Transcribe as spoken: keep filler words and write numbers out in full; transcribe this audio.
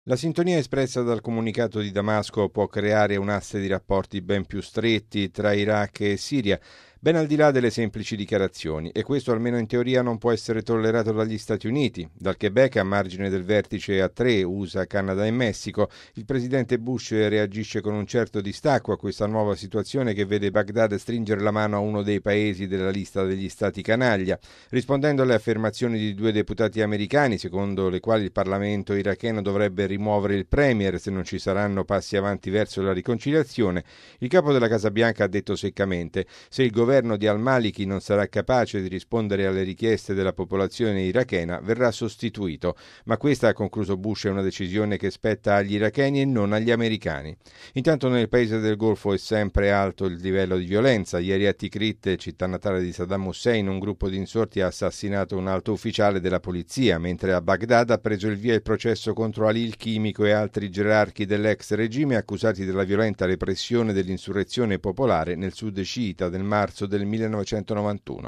La sintonia espressa dal comunicato di Damasco può creare un asse di rapporti ben più stretti tra Iraq e Siria, ben al di là delle semplici dichiarazioni, e questo almeno in teoria non può essere tollerato dagli Stati Uniti. Dal Quebec, a margine del vertice a tre U S A, Canada e Messico, il presidente Bush reagisce con un certo distacco a questa nuova situazione che vede Baghdad stringere la mano a uno dei paesi della lista degli stati canaglia, rispondendo alle affermazioni di due deputati americani, secondo le quali il Parlamento iracheno dovrebbe rimuovere il premier se non ci saranno passi avanti verso la riconciliazione. Il capo della Casa Bianca ha detto seccamente: se il governo Il governo di al-Maliki non sarà capace di rispondere alle richieste della popolazione irachena, verrà sostituito. Ma questa, ha concluso Bush, è una decisione che spetta agli iracheni e non agli americani. Intanto nel paese del Golfo è sempre alto il livello di violenza. Ieri a Tikrit, città natale di Saddam Hussein, un gruppo di insorti ha assassinato un alto ufficiale della polizia, mentre a Baghdad ha preso il via il processo contro Ali il Chimico e altri gerarchi dell'ex regime accusati della violenta repressione dell'insurrezione popolare nel sud sciita del marzo del millenovecentonovantuno.